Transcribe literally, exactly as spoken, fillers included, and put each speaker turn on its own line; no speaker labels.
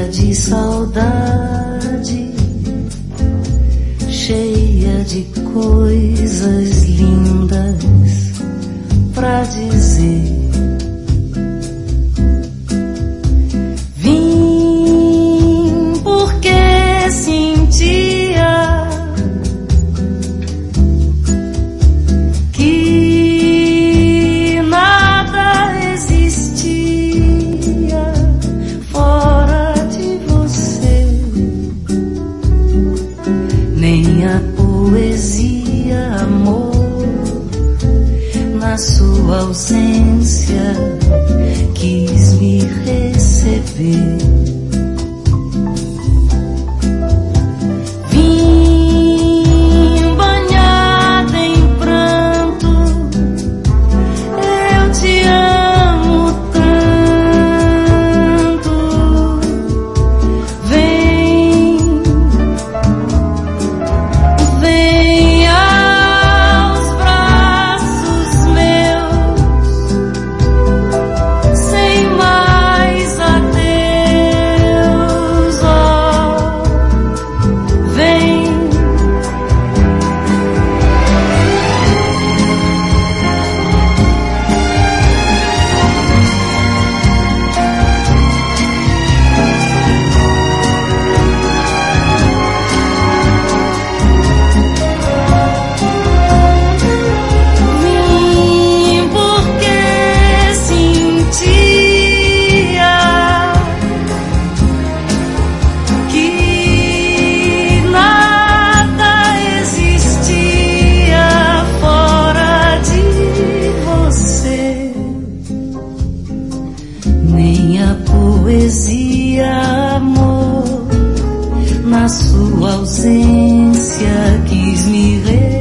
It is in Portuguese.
de saudade, cheia de coisas lindas pra dizer. Vim porque sentia que nada existia fora de você, nem a poesia, amor, na sua ausência quis me receber. Vim banhada em pranto, eu te amo tanto. Vem, vem aos braços meus, sem mais adeus, oh, vem. Vim porque sentia que nada existia fora de você, nem a poesia, amor, na sua ausência quis me receber.